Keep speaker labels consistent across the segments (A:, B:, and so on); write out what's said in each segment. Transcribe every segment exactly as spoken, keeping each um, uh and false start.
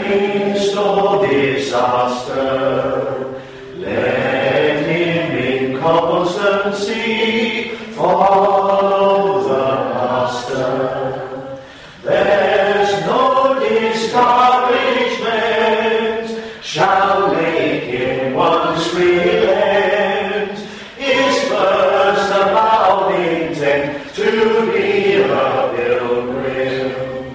A: midst of disaster, let him in constancy follow the Master. There's no discouragement shall make him once relent. His first avowed intent to be a pilgrim.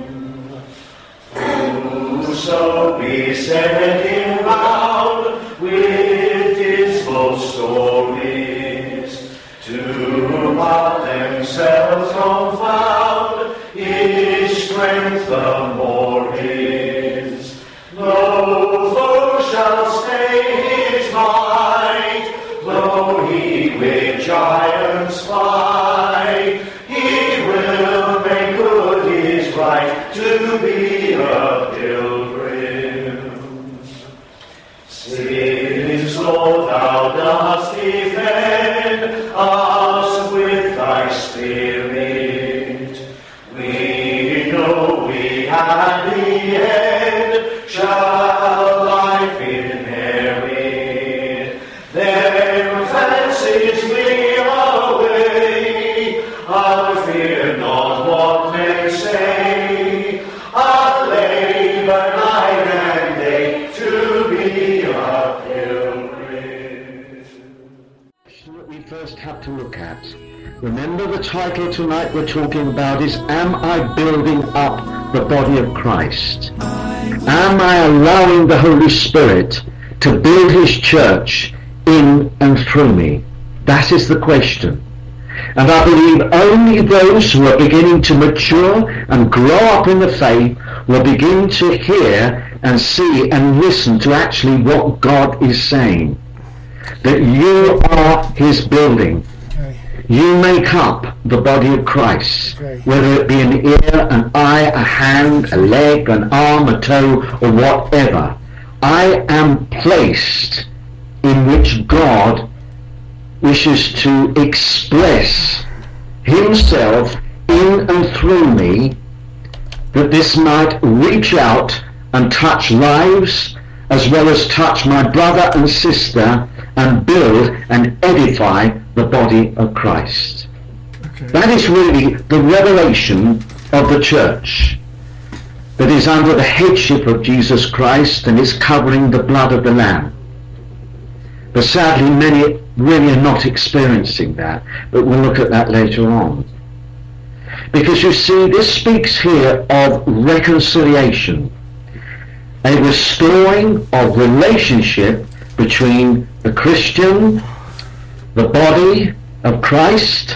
A: Whoso beset him round with dismal stories, to what themselves confound, his strength the more is. No foe shall stay his might, though he with giants fight. He will make good his right to be a pilgrim. Since, Lord, thou dost defend us with thy Spirit, we know we at the end shall life inherit. Then fancies flee away, I'll fear not what men say. I'll labor night and day to be a pilgrim.
B: That we first have to look at. Remember, the title tonight we're talking about is, Am I building up the body of Christ? Am I allowing the Holy Spirit to build his church in and through me? That is the question. And I believe only those who are beginning to mature and grow up in the faith will begin to hear and see and listen to actually what God is saying. That you are his building. Okay. You make up the body of Christ. Okay. Whether it be an ear, an eye, a hand, a leg, an arm, a toe, or whatever. I am placed in which God wishes to express himself in and through me, that this might reach out and touch lives, as well as touch my brother and sister, and build and edify the body of Christ. Okay. That is really the revelation of the church, that is under the headship of Jesus Christ and is covering the blood of the Lamb. But sadly, many really are not experiencing that, but we'll look at that later on. Because you see, this speaks here of reconciliation, a restoring of relationship between the Christian, the body of Christ.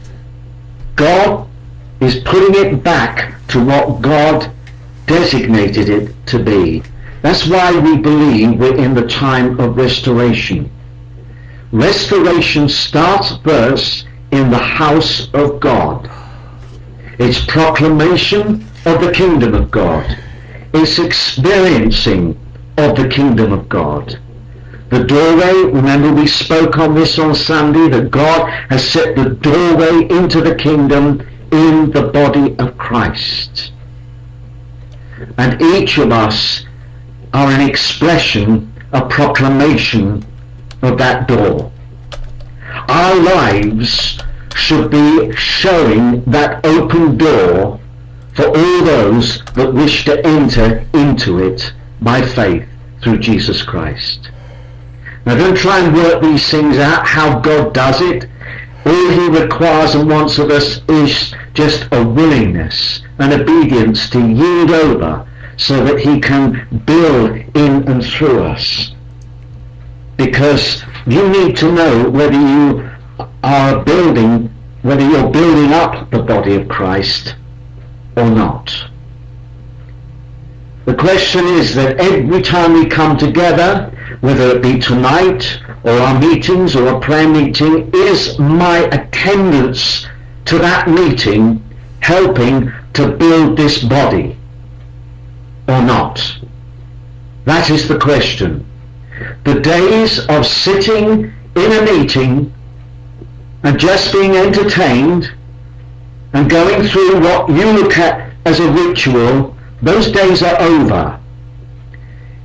B: God is putting it back to what God designated it to be. That's why we believe we're in the time of restoration. Restoration starts first in the house of God. It's proclamation of the kingdom of God. It's experiencing of the kingdom of God. The doorway, remember we spoke on this on Sunday, that God has set the doorway into the kingdom in the body of Christ. And each of us are an expression, a proclamation of that door. Our lives should be showing that open door for all those that wish to enter into it by faith through Jesus Christ. Now don't try and work these things out, how God does it. All he requires and wants of us is just a willingness and obedience to yield over, so that he can build in and through us. Because you need to know whether you are building, whether you're building up the body of Christ or not. The question is that every time we come together, whether it be tonight or our meetings or a prayer meeting, is my attendance to that meeting helping to build this body or not? That is the question. The days of sitting in a meeting and just being entertained and going through what you look at as a ritual, those days are over.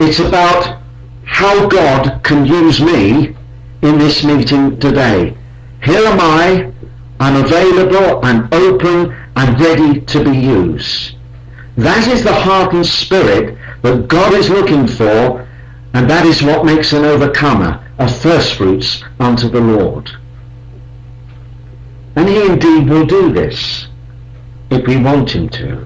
B: It's about how God can use me in this meeting today. Here am I, I'm available, I'm open, I'm ready to be used. That is the heart and spirit that God is looking for, and that is what makes an overcomer, a first fruits unto the Lord. And he indeed will do this if we want him to.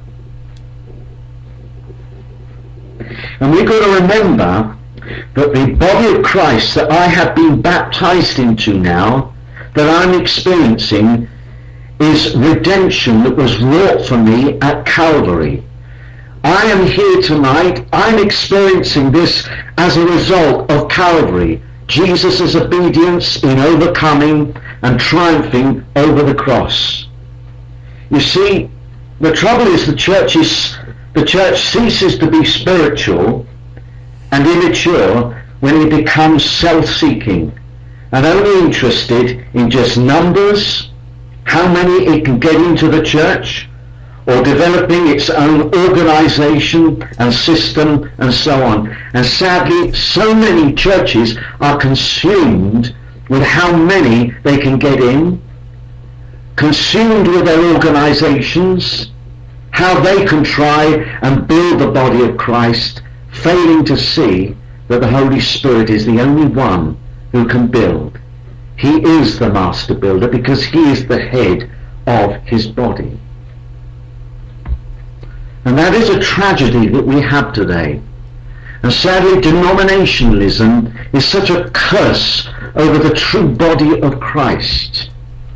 B: And we've got to remember that the body of Christ that I have been baptized into now, that I'm experiencing, is redemption that was wrought for me at Calvary. I am here tonight, I'm experiencing this as a result of Calvary. Jesus' obedience in overcoming and triumphing over the cross. You see, the trouble is the church is the church ceases to be spiritual and immature when it becomes self-seeking and only interested in just numbers, how many it can get into the church, or developing its own organization and system and so on. And sadly, so many churches are consumed with how many they can get in, consumed with their organizations, how they can try and build the body of Christ, failing to see that the Holy Spirit is the only one who can build. He is the master builder because he is the head of his body. And that is a tragedy that we have today. And sadly, denominationalism is such a curse over the true body of Christ.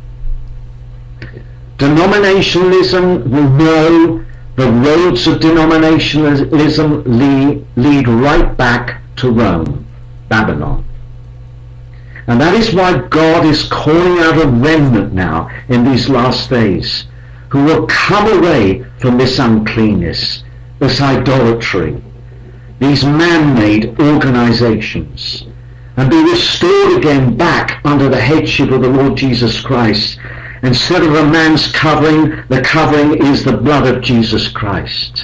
B: Denominationalism, we know the roads of denominationalism lead, lead right back to Rome, Babylon. And that is why God is calling out a remnant now in these last days, who will come away from this uncleanness, this idolatry, these man-made organizations, and be restored again back under the headship of the Lord Jesus Christ. Instead of a man's covering, the covering is the blood of Jesus Christ.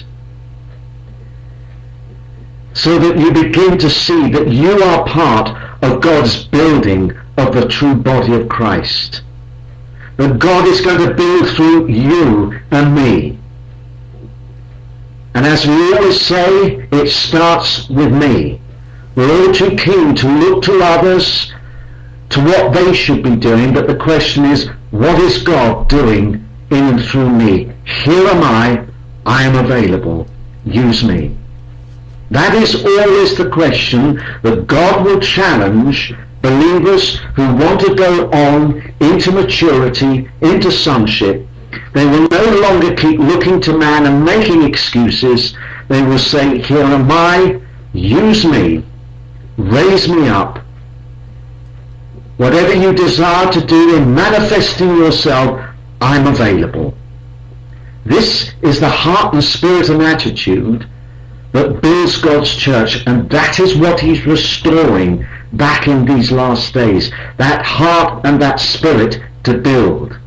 B: So that you begin to see that you are part of God's building of the true body of Christ. That God is going to build through you and me. And as we always say, it starts with me. We're all too keen to look to others, to what they should be doing, but the question is, what is God doing in and through me? Here am I, I am available, use me. That is always the question that God will challenge believers who want to go on into maturity, into sonship. They will no longer keep looking to man and making excuses. They will say, here am I, use me, raise me up. Whatever you desire to do in manifesting yourself, I'm available. This is the heart and spirit and attitude that builds God's church, and that is what he's restoring back in these last days. That heart and that spirit to build.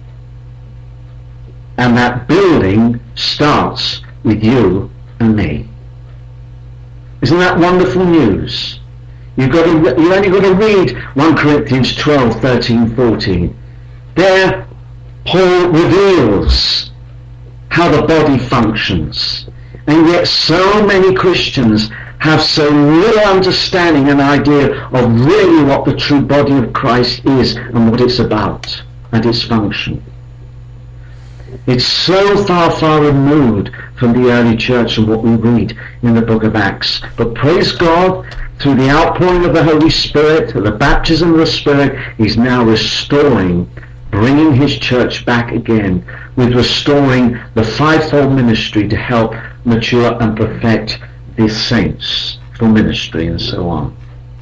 B: And that building starts with you and me. Isn't that wonderful news? You've got to, you only got to read First Corinthians twelve, thirteen, fourteen. There Paul reveals how the body functions. And yet so many Christians have so little understanding and idea of really what the true body of Christ is and what it's about and its function. It's so far, far removed from the early church and what we read in the book of Acts. But praise God, through the outpouring of the Holy Spirit, the baptism of the Spirit, he's now restoring, bringing his church back again, with restoring the fivefold ministry to help mature and perfect the saints for ministry and so on.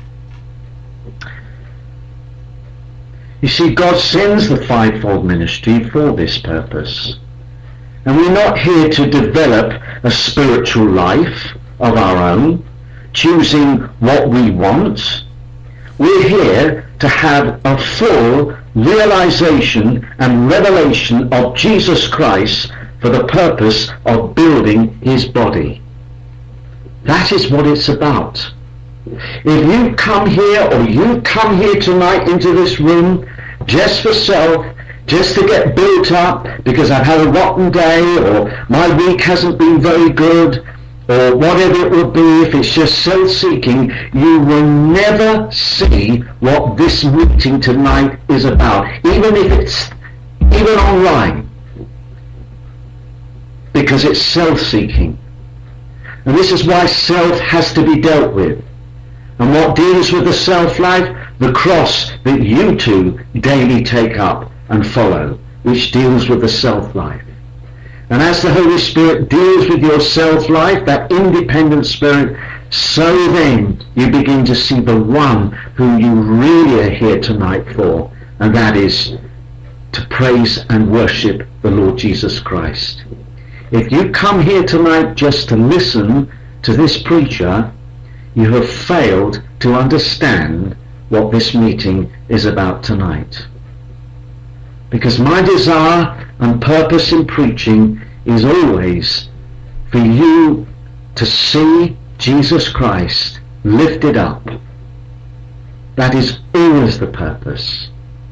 B: You see, God sends the fivefold ministry for this purpose. And we're not here to develop a spiritual life of our own, choosing what we want. We're here to have a full realization and revelation of Jesus Christ for the purpose of building his body. That is what it's about. If you come here, or you come here tonight into this room just for self, just to get built up because I've had a rotten day, or my week hasn't been very good, or whatever it will be, if it's just self-seeking, you will never see what this meeting tonight is about, even if it's even online, because it's self-seeking. And this is why self has to be dealt with. And what deals with the self-life? The cross that you two daily take up and follow, which deals with the self-life. And as the Holy Spirit deals with your self-life, that independent spirit, so then you begin to see the one who you really are here tonight for, and that is to praise and worship the Lord Jesus Christ. If you come here tonight just to listen to this preacher, you have failed to understand what this meeting is about tonight. Because my desire and purpose in preaching is always for you to see Jesus Christ lifted up. That is always the purpose.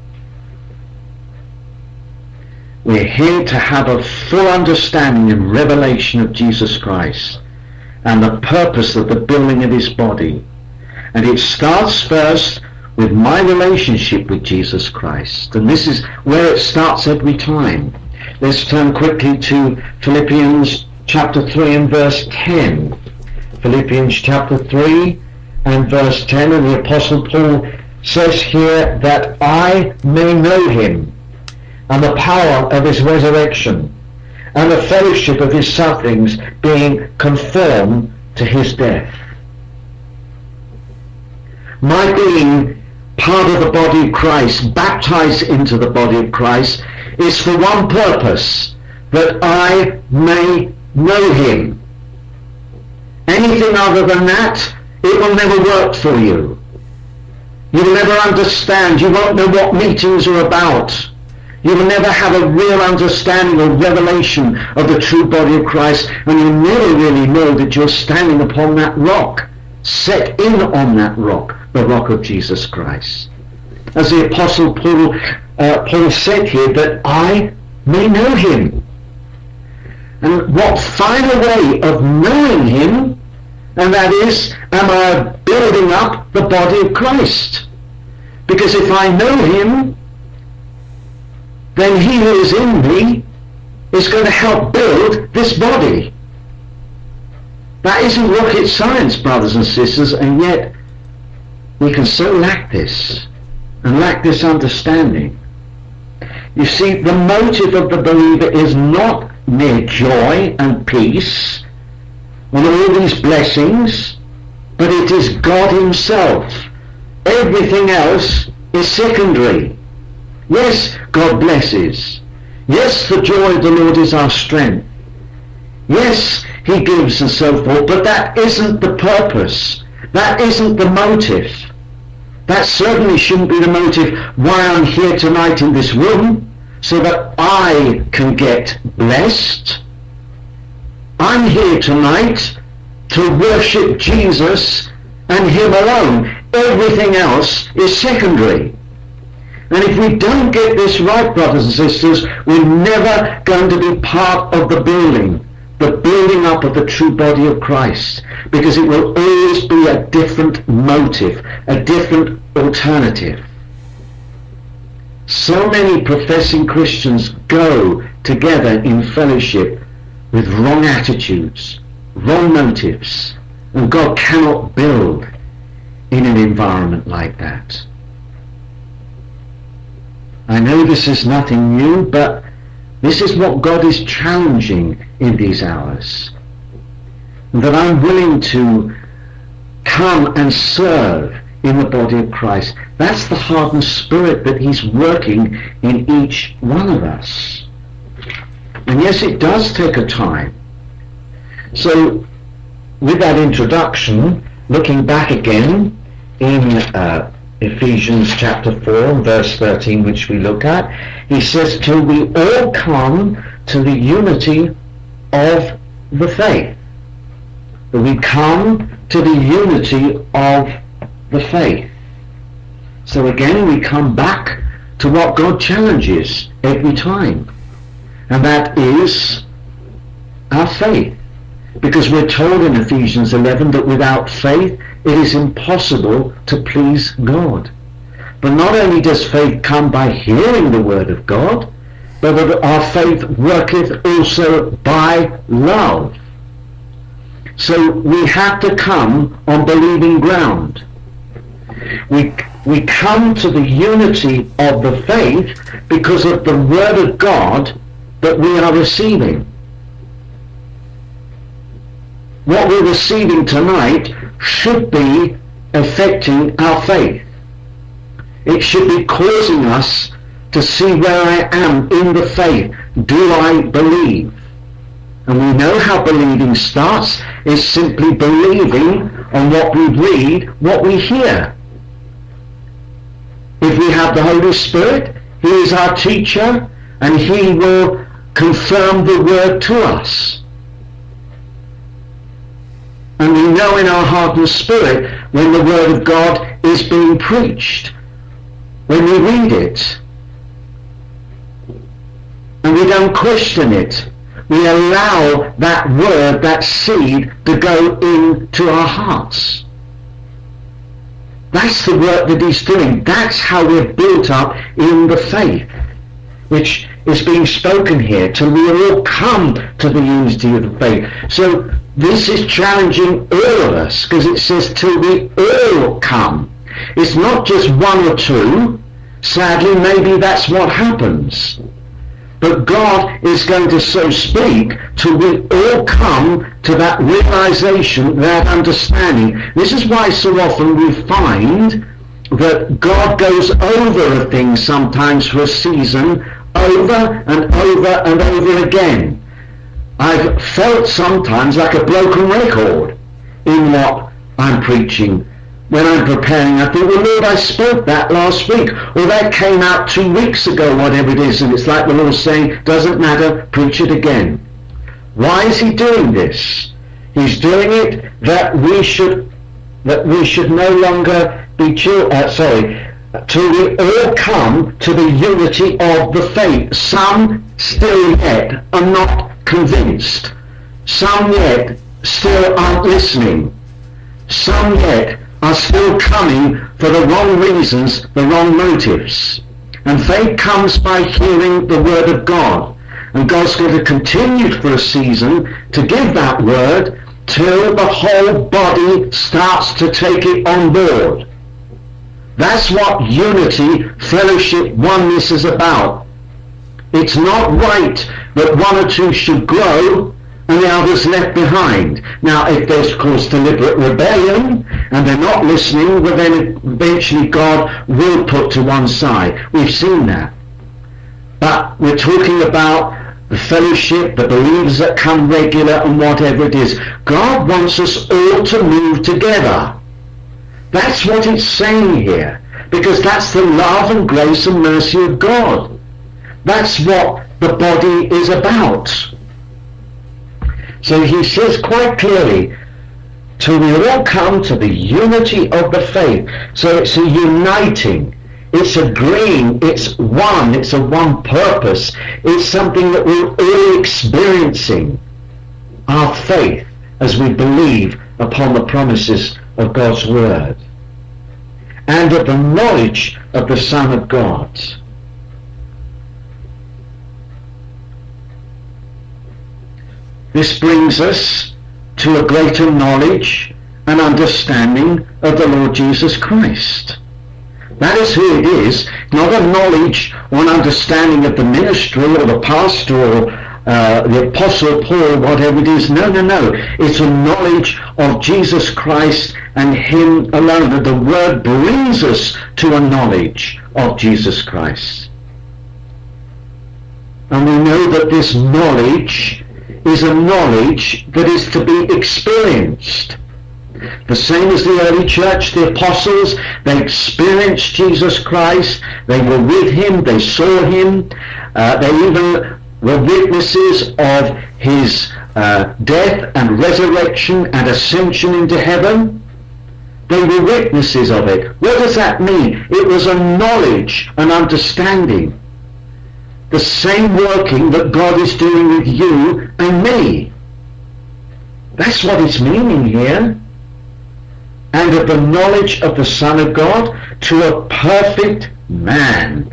B: We're here to have a full understanding and revelation of Jesus Christ and the purpose of the building of his body. And it starts first with my relationship with Jesus Christ. And this is where it starts every time. Let's turn quickly to Philippians chapter three and verse ten. Philippians chapter three and verse ten, and the Apostle Paul says here that I may know him and the power of his resurrection and the fellowship of his sufferings, being conformed to his death. My being part of the body of Christ, baptized into the body of Christ, is for one purpose, that I may know him. Anything other than that, it will never work for you. You will never understand. You won't know what meetings are about. You will never have a real understanding or revelation of the true body of Christ, and you'll never really know that you're standing upon that rock, set in on that rock, the rock of Jesus Christ. As the Apostle Paul, uh, Paul said here, that I may know him. And what finer way of knowing him, and that is, am I building up the body of Christ? Because if I know him, then he who is in me is going to help build this body. That isn't rocket science, brothers and sisters, and yet we can so lack this, and lack this understanding. You see, the motive of the believer is not mere joy and peace and all these blessings, but it is God himself. Everything else is secondary. Yes, God blesses. Yes, the joy of the Lord is our strength. Yes, he gives and so forth, but that isn't the purpose. That isn't the motive. That certainly shouldn't be the motive why I'm here tonight in this room, so that I can get blessed. I'm here tonight to worship Jesus and him alone. Everything else is secondary. And if we don't get this right, brothers and sisters, we're never going to be part of the building, the building up of the true body of Christ, because it will always be a different motive, a different alternative. So many professing Christians go together in fellowship with wrong attitudes, wrong motives, and God cannot build in an environment like that. I know this is nothing new, but this is what God is challenging in these hours. And that I'm willing to come and serve in the body of Christ. That's the heart and spirit that he's working in each one of us. And yes, it does take a time. So, with that introduction, looking back again in uh, Ephesians chapter four and verse thirteen, which we look at, he says, till we all come to the unity of the faith. we come to the unity of the faith. So again, we come back to what God challenges every time, and that is our faith. Because we're told in Ephesians eleven that without faith it is impossible to please God. But not only does faith come by hearing the word of God, but that our faith worketh also by love. So we have to come on believing ground. We, we come to the unity of the faith because of the word of God that we are receiving. What we're receiving tonight should be affecting our faith. It should be causing us to see where I am in the faith. Do I believe? And we know how believing starts is simply believing on what we read, what we hear. If we have the Holy Spirit, He is our teacher, and He will confirm the word to us. And we know in our heart and spirit when the word of God is being preached, when we read it. And we don't question it. We allow that word, that seed, to go into our hearts. That's the work that He's doing. That's how we're built up in the faith, which is being spoken here, till we all come to the unity of the faith. So this is challenging all of us, because it says till we all come. It's not just one or two. Sadly, maybe that's what happens. But God is going to so speak till we all come to that realization, that understanding. This is why so often we find that God goes over a thing sometimes for a season, over and over and over again. I've felt sometimes like a broken record in what I'm preaching. When I'm preparing, I think, well, Lord, I spoke that last week, or that came out two weeks ago, whatever it is, and it's like the Lord saying, doesn't matter, preach it again. Why is He doing this? He's doing it that we should that we should no longer be chil- uh, sorry, till we all come to the unity of the faith. Some still yet are not convinced. Some yet still aren't listening. Some yet are still coming for the wrong reasons, the wrong motives. And faith comes by hearing the word of God. And God's going to continue for a season to give that word till the whole body starts to take it on board. That's what unity, fellowship, oneness is about. It's not right that one or two should grow and the others left behind. Now, if there's, of course, deliberate rebellion and they're not listening, well, then eventually God will put to one side. We've seen that. But we're talking about the fellowship, the believers that come regular and whatever it is. God wants us all to move together. That's what it's saying here, because that's the love and grace and mercy of God. That's what the body is about. So He says quite clearly, till we all come to the unity of the faith. So it's a uniting, it's agreeing, it's one, it's a one purpose. It's something that we're all experiencing, our faith, as we believe upon the promises of God's word, and of the knowledge of the Son of God. This brings us to a greater knowledge and understanding of the Lord Jesus Christ. That is who it is, not a knowledge or an understanding of the ministry or the pastor or uh, the Apostle Paul, whatever it is. No, no, no. It's a knowledge of Jesus Christ and Him alone. And the Word brings us to a knowledge of Jesus Christ. And we know that this knowledge is a knowledge that is to be experienced. The same as the early church, the apostles, they experienced Jesus Christ, they were with Him, they saw Him, uh, they even were witnesses of His uh, death and resurrection and ascension into heaven. They were witnesses of it. What does that mean? It was a knowledge, an understanding. The same working that God is doing with you and me. That's what it's meaning here. And of the knowledge of the Son of God to a perfect man.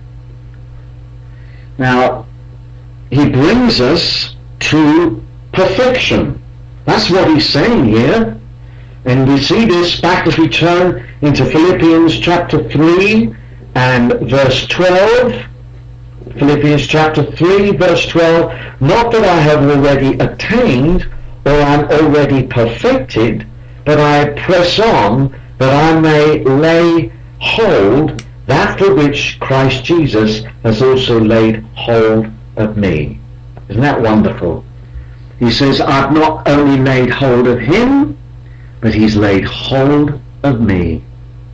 B: Now, he brings us to perfection. That's what he's saying here. And we see this back as we turn into Philippians chapter three and verse twelve. Philippians chapter three verse twelve. Not that I have already attained or am already perfected, but I press on that I may lay hold that for which Christ Jesus has also laid hold of me. Isn't that wonderful? He says, I've not only laid hold of him, but he's laid hold of me.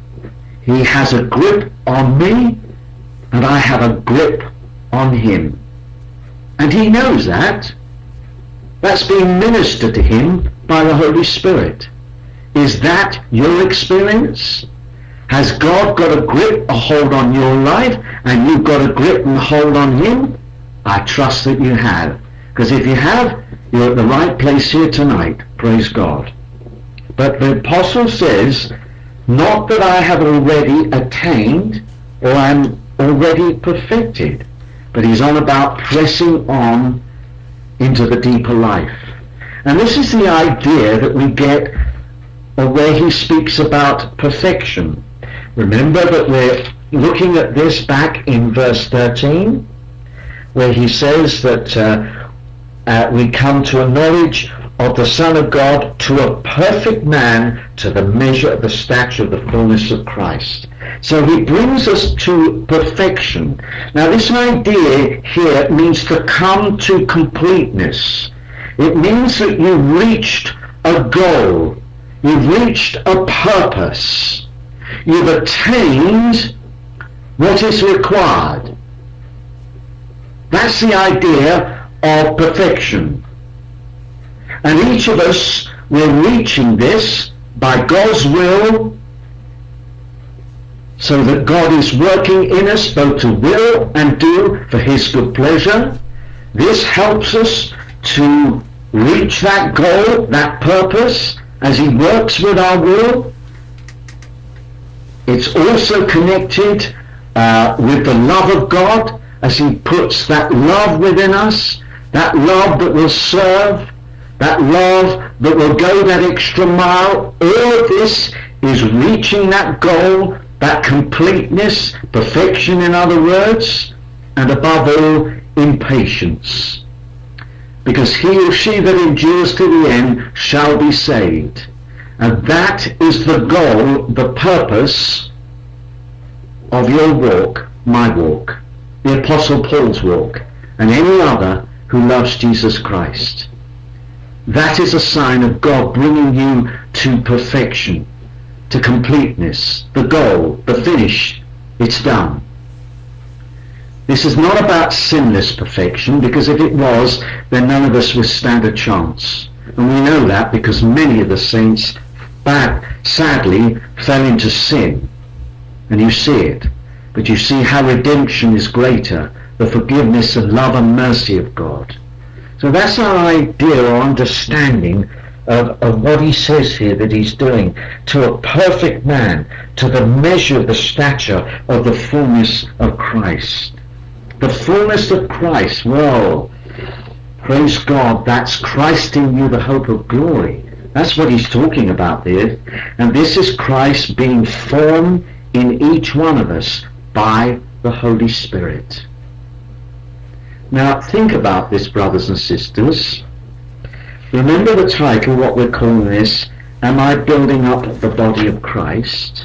B: He has a grip on me, and I have a grip on him. And he knows that. That's being ministered to him by the Holy Spirit. Is that your experience? Has God got a grip, a hold on your life, and you've got a grip and hold on him? I trust that you have. Because if you have, you're at the right place here tonight. Praise God. But the apostle says, not that I have already attained or am already perfected, but he's on about pressing on into the deeper life. And this is the idea that we get uh, where he speaks about perfection. Remember that we're looking at this back in verse thirteen, where he says that uh, uh, we come to a knowledge of the Son of God, to a perfect man, to the measure of the stature of the fullness of Christ. So he brings us to perfection. Now this idea here means to come to completeness. It means that you've reached a goal. You've reached a purpose. You've attained what is required. That's the idea of perfection. And each of us, we're reaching this by God's will, so that God is working in us both to will and do for his good pleasure. This helps us to reach that goal, that purpose, as he works with our will. It's also connected uh, with the love of God, as he puts that love within us, that love that will serve, that love that will go that extra mile. All of this is reaching that goal, that completeness, perfection in other words, and above all, in patience. Because he or she that endures to the end shall be saved. And that is the goal, the purpose of your walk, my walk, the Apostle Paul's walk, and any other who loves Jesus Christ. That is a sign of God bringing you to perfection, to completeness, the goal, the finish. It's done. This is not about sinless perfection, because if it was, then none of us would stand a chance. And we know that because many of the saints, bad, sadly, fell into sin. And you see it. But you see how redemption is greater, the forgiveness and love and mercy of God. So that's our idea or understanding of, of what he says here that he's doing. To a perfect man, to the measure of the stature of the fullness of Christ. The fullness of Christ, well, praise God, that's Christ in you, the hope of glory. That's what he's talking about there. And this is Christ being formed in each one of us by the Holy Spirit. Now think about this, brothers and sisters. Remember the title, what we're calling this, Am I Building Up the Body of Christ?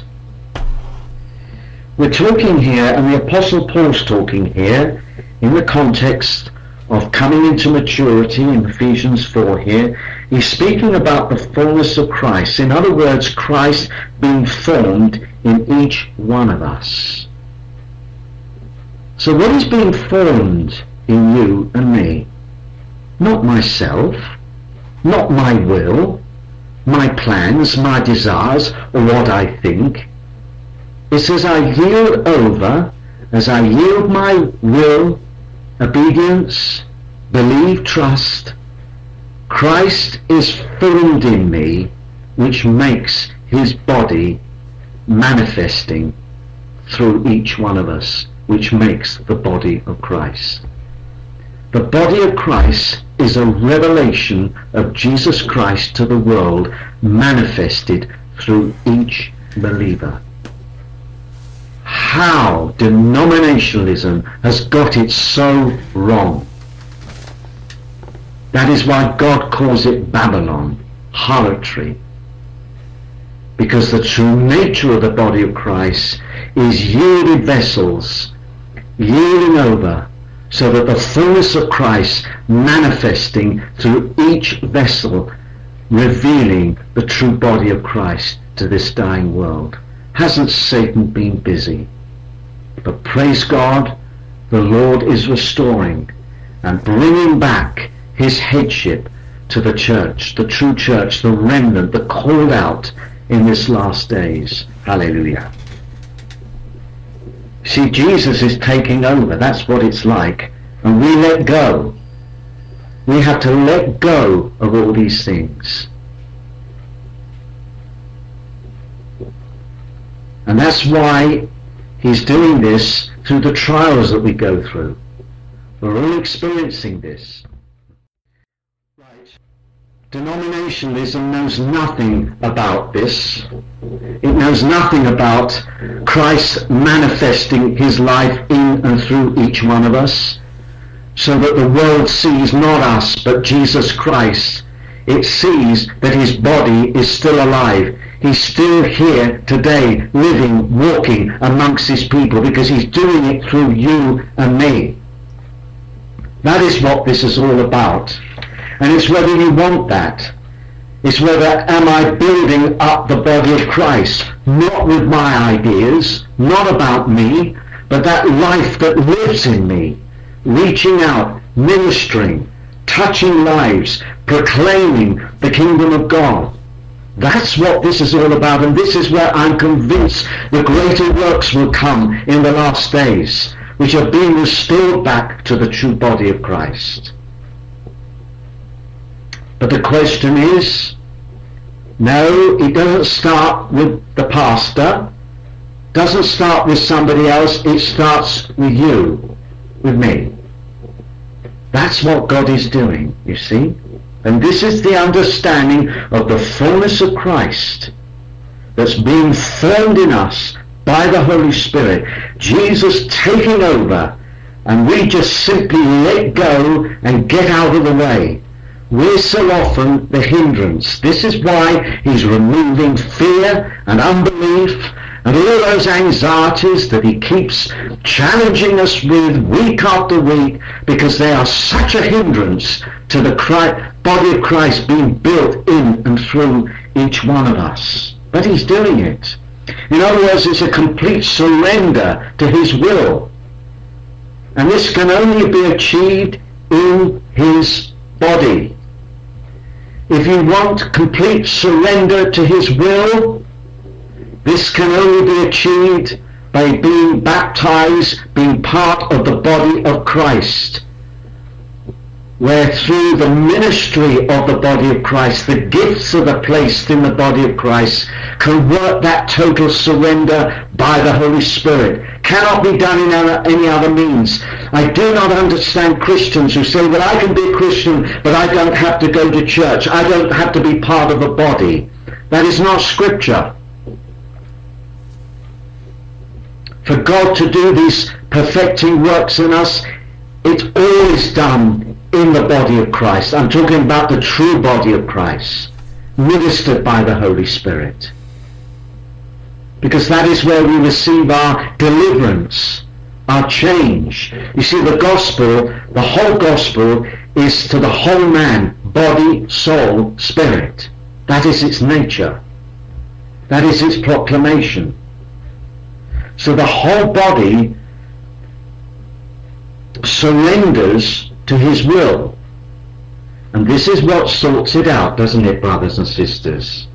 B: We're talking here, and the Apostle Paul's talking here, in the context of coming into maturity in Ephesians four here. He's speaking about the fullness of Christ. In other words, Christ being formed in each one of us. So what is being formed in you and me? Not myself. not my will, my plans, my desires, or what I think. It's as I yield over, as I yield my will, obedience, believe, trust, Christ is formed in me, which makes his body manifesting through each one of us, which makes the body of Christ. The body of Christ is a revelation of Jesus Christ to the world, manifested through each believer. How denominationalism has got it so wrong. That is why God calls it Babylon, harlotry. Because the true nature of the body of Christ is yielded vessels, yielding over, so that the fullness of Christ manifesting through each vessel, revealing the true body of Christ to this dying world. Hasn't Satan been busy? But praise God, the Lord is restoring and bringing back his headship to the church, the true church, the remnant, the called out in this last days. Hallelujah. See, Jesus is taking over. That's what it's like. And we let go. We have to let go of all these things. And that's why he's doing this through the trials that we go through. We're all experiencing this. Right. Denominationalism knows nothing about this. It knows nothing about Christ manifesting his life in and through each one of us, so that the world sees not us but Jesus Christ. It sees that his body is still alive. He's still here today, living, walking amongst his people, because he's doing it through you and me. That is what this is all about. And it's whether you want that. It's whether am I building up the body of Christ, not with my ideas, not about me, but that life that lives in me, reaching out, ministering, touching lives, proclaiming the kingdom of God. That's what this is all about, and this is where I'm convinced the greater works will come in the last days, which are being restored back to the true body of Christ. But the question is, no, it doesn't start with the pastor, doesn't start with somebody else, it starts with you, with me. That's what God is doing, you see. And this is the understanding of the fullness of Christ that's being formed in us by the Holy Spirit. Jesus taking over, and we just simply let go and get out of the way. We're so often the hindrance. This is why he's removing fear and unbelief and all those anxieties that he keeps challenging us with week after week, because they are such a hindrance to the Christ, body of Christ being built in and through each one of us. But he's doing it. In other words, it's a complete surrender to his will. And this can only be achieved in his body. If you want complete surrender to his will, this can only be achieved by being baptized, being part of the body of Christ, where through the ministry of the body of Christ, the gifts that are placed in the body of Christ can work that total surrender by the Holy Spirit. Cannot be done in any other means. I do not understand Christians who say that I can be a Christian, but I don't have to go to church. I don't have to be part of a body. That is not Scripture. For God to do these perfecting works in us, it's always done in the body of Christ. I'm talking about the true body of Christ, ministered by the Holy Spirit. Because that is where we receive our deliverance, our change. You see, the gospel, the whole gospel, is to the whole man, body, soul, spirit. That is its nature. That is its proclamation. So the whole body surrenders to his will. And this is what sorts it out, doesn't it, brothers and sisters?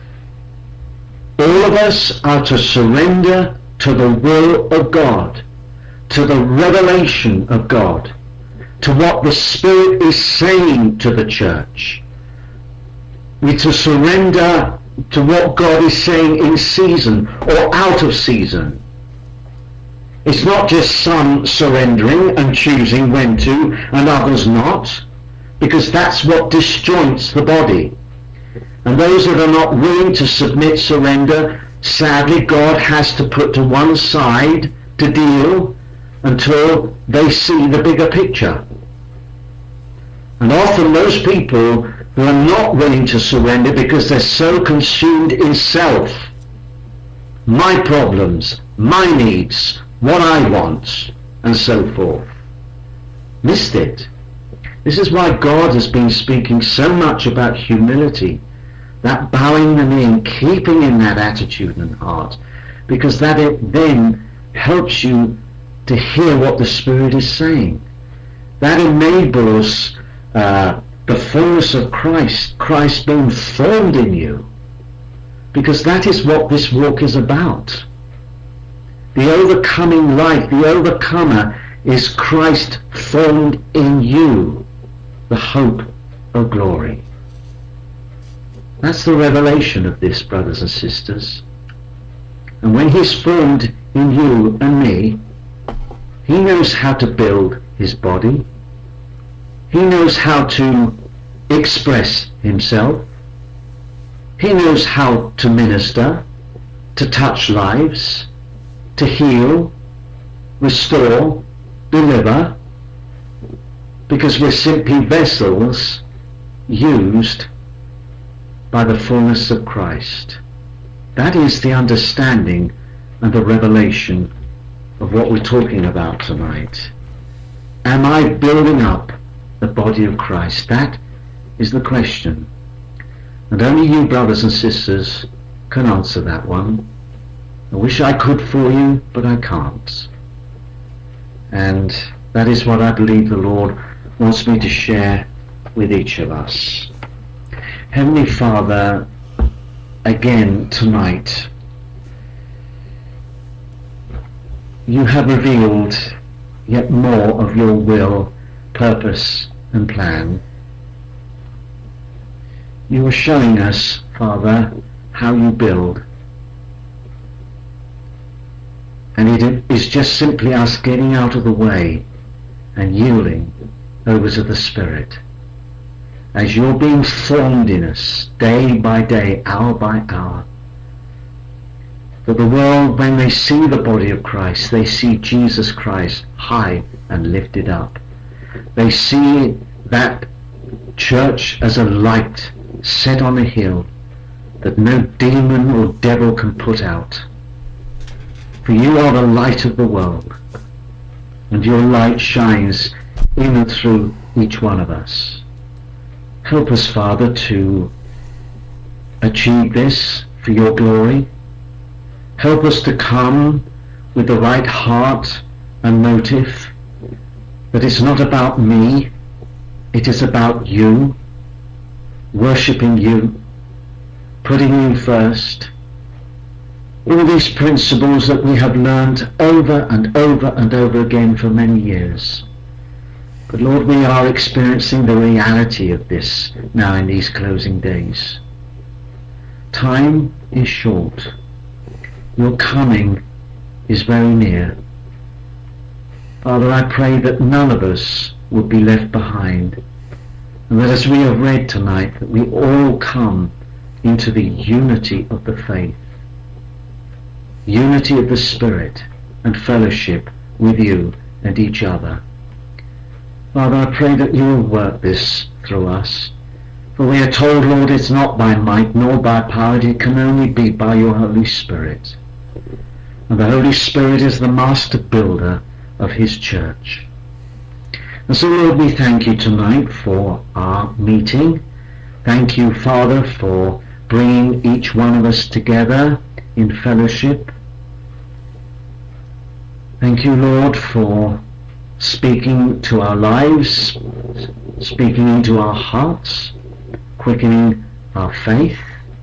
B: All of us are to surrender to the will of God, to the revelation of God, to what the Spirit is saying to the church. We're to surrender to what God is saying in season or out of season. It's not just some surrendering and choosing when to and others not, because that's what disjoints the body. And those that are not willing to submit, surrender, sadly God has to put to one side to deal until they see the bigger picture. And often those people who are not willing to surrender because they're so consumed in self, my problems, my needs, what I want, and so forth, missed it. This is why God has been speaking so much about humility, that bowing the knee and keeping in that attitude and heart, because that it then helps you to hear what the Spirit is saying. That enables uh, the fullness of Christ, Christ being formed in you, because that is what this walk is about. The overcoming life, the overcomer, is Christ formed in you, the hope of glory. That's the revelation of this, brothers and sisters. And when he's formed in you and me, he knows how to build his body. He knows how to express himself. He knows how to minister, to touch lives, to heal, restore, deliver, because we're simply vessels used by the fullness of Christ. That is the understanding and the revelation of what we're talking about tonight. Am I building up the body of Christ? That is the question. And only you, brothers and sisters, can answer that one. I wish I could for you, but I can't. And that is what I believe the Lord wants me to share with each of us. Heavenly Father, again tonight, you have revealed yet more of your will, purpose and plan. You are showing us, Father, how you build. And it is just simply us getting out of the way and yielding over to the Spirit. As you're being formed in us, day by day, hour by hour. For the world, when they see the body of Christ, they see Jesus Christ high and lifted up. They see that church as a light set on a hill that no demon or devil can put out. For you are the light of the world, and your light shines in and through each one of us. Help us, Father, to achieve this for your glory. Help us to come with the right heart and motive, that it's not about me, it is about you, worshipping you, putting you first. All these principles that we have learned over and over and over again for many years. But Lord, we are experiencing the reality of this now in these closing days. Time is short. Your coming is very near. Father, I pray that none of us would be left behind, and that as we have read tonight, that we all come into the unity of the faith, unity of the Spirit, and fellowship with you and each other. Father, I pray that you will work this through us. For we are told, Lord, it's not by might nor by power, it can only be by your Holy Spirit. And the Holy Spirit is the master builder of his church. And so, Lord, we thank you tonight for our meeting. Thank you, Father, for bringing each one of us together in fellowship. Thank you, Lord, for speaking to our lives, speaking into our hearts, quickening our faith.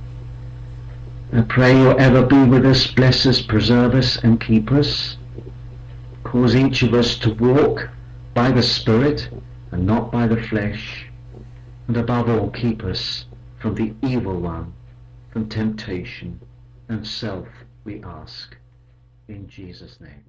B: I pray you'll ever be with us, bless us, preserve us and keep us. Cause each of us to walk by the Spirit and not by the flesh. And above all, keep us from the evil one, from temptation and self, we ask. In Jesus' name.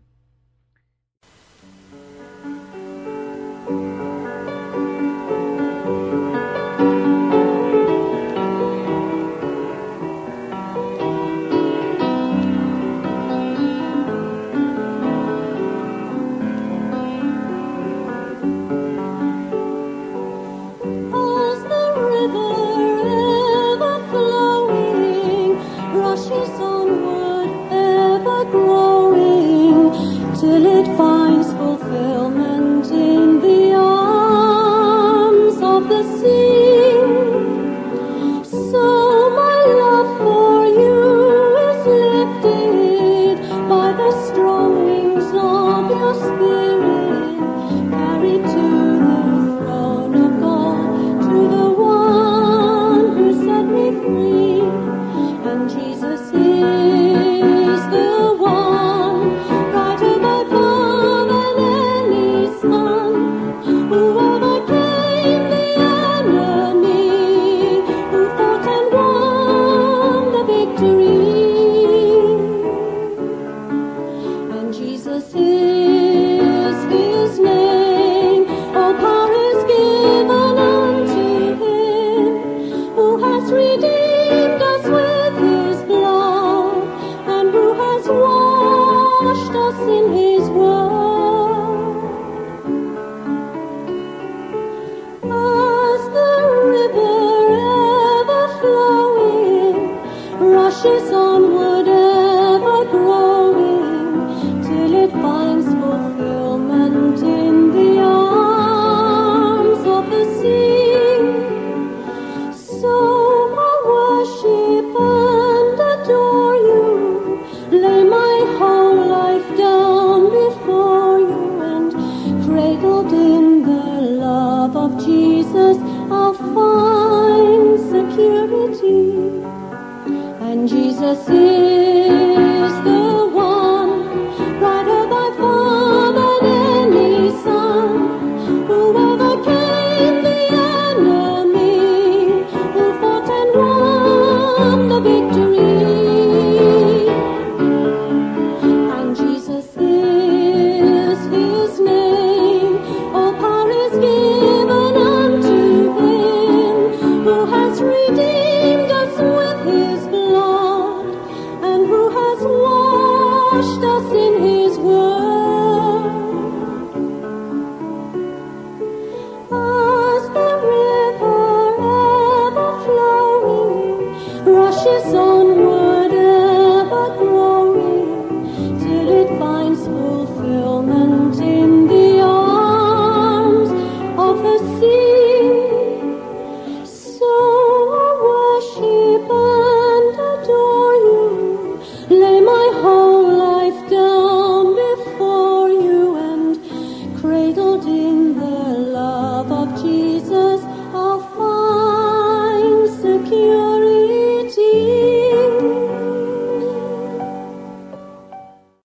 C: Till it finds fulfillment in the arms of the sea. So my love for you is lifted by the strong wings of your spirit, carried to the throne of God, to the one who set me free. And Jesus is the one brighter by far than any sun, who overcame the enemy, who fought and won the victory. And Jesus is his name, all power is given unto him, who has redeemed us with his blood, and who has washed us in his word. As the river ever flowing rushes onward, ever growing, till it finds fulfillment in the arms of the sea. So I worship and adore you, lay my whole life down before you, and cradled in the love of Jesus I'll find security. And Jesus is